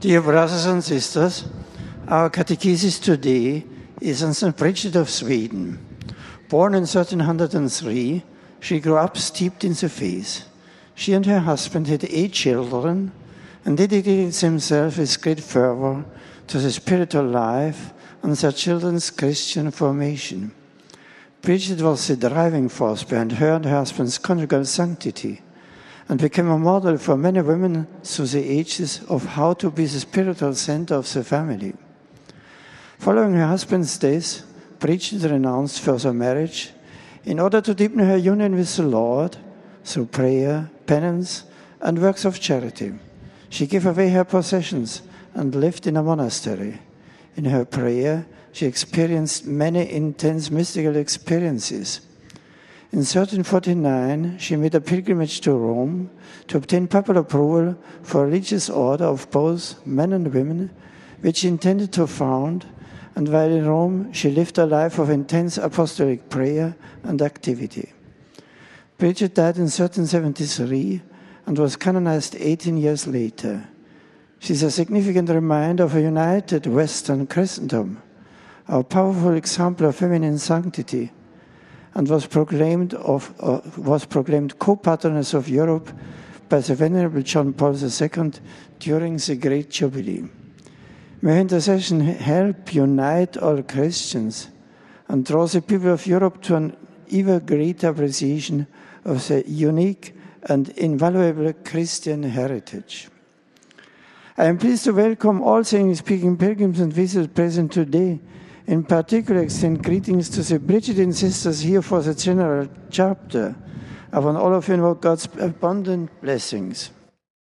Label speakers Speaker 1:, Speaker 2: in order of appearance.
Speaker 1: Dear brothers and sisters, our catechesis today is on St. Bridget of Sweden. Born in 1303, she grew up steeped in the faith. She and her husband had 8 children and dedicated themselves with great fervor to the spiritual life and their children's Christian formation. Bridget was the driving force behind her and her husband's conjugal sanctity, and became a model for many women through the ages of how to be the spiritual center of the family. Following her husband's death, Bridget renounced further marriage in order to deepen her union with the Lord through prayer, penance, and works of charity. She gave away her possessions and lived in a monastery. In her prayer, she experienced many intense mystical experiences. In 1349, she made a pilgrimage to Rome to obtain papal approval for a religious order of both men and women, which she intended to found, and while in Rome, she lived a life of intense apostolic prayer and activity. Bridget died in 1373 and was canonized 18 years later. She is a significant reminder of a united Western Christendom, a powerful example of feminine sanctity, and was proclaimed co-patroness of Europe by the Venerable John Paul II during the Great Jubilee. May her intercession help unite all Christians and draw the people of Europe to an even greater appreciation of the unique and invaluable Christian heritage. I am pleased to welcome all the English-speaking pilgrims and visitors present today. In particular, extend greetings to the Bridgeton sisters here for the general chapter. I want all of you to invoke God's abundant blessings.